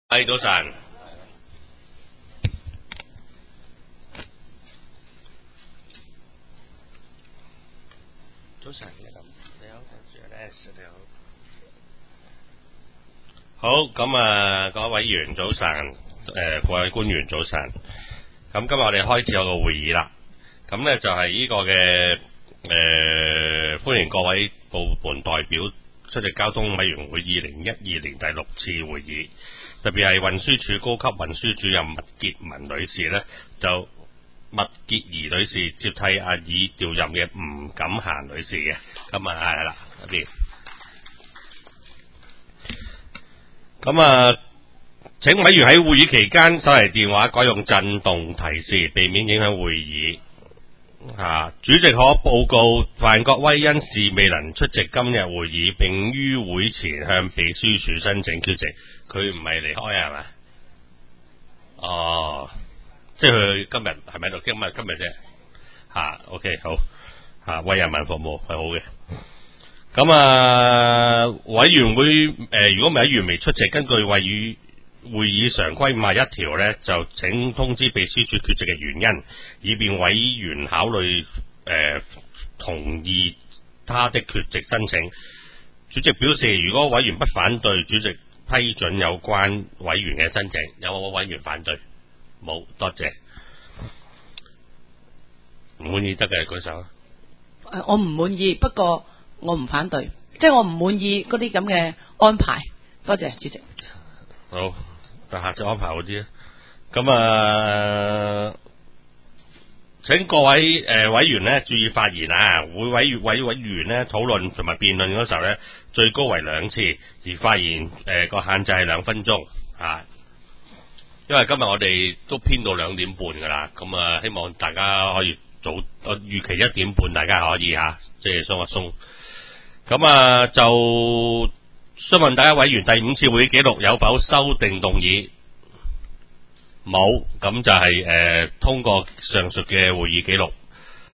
早晨。早晨，你好，你好。好，咁啊，各位委員早晨，各位官員早晨。咁今日我哋開始有個會議啦。咁呢就係呢個嘅歡迎各位部門代表出席交通委員會2012年第6次會議。特別係運輸署高級運輸主任麥潔文女士呢，就麥潔儀女士接替已調任嘅吳錦嫻女士嘅。咁啊係啦嗰邊。咁啊，請委員喺會議期間手提電話改用震動提示，避免影響會議。主席可報告范國威因事未能出席今日會議，並於會前向秘書處申請缺席。佢唔係離開係咪？哦，即係佢今日係咪喺度？今日啫。OK 好。為人民服務係好嘅。咁委員會如果委員未出席，根據會議常規51條呢，就請通知秘書處缺席嘅原因，以便委員考慮同意他的缺席申請。主席表示，如果委員不反對，主席批准有關委員嘅申請。有冇委員反對？冇，多謝。唔滿意得嘅舉手。 我唔滿意，不過我唔反對，即係我唔滿意嗰啲咁嘅安排。多謝主席。 好，但下次安排好啲。咁請各位委員呢注意發言啊！會委員呢討論同埋辯論嗰時候呢，最高為2次，而發言個限制係2分鐘啊。因為今日我哋都編到2點半噶啦，咁希望大家可以早預期1點半，大家可以即係鬆一鬆。咁就詢問大家委員第5次會議記錄有否修訂動議？冇，咁就係通過上述嘅會議記錄。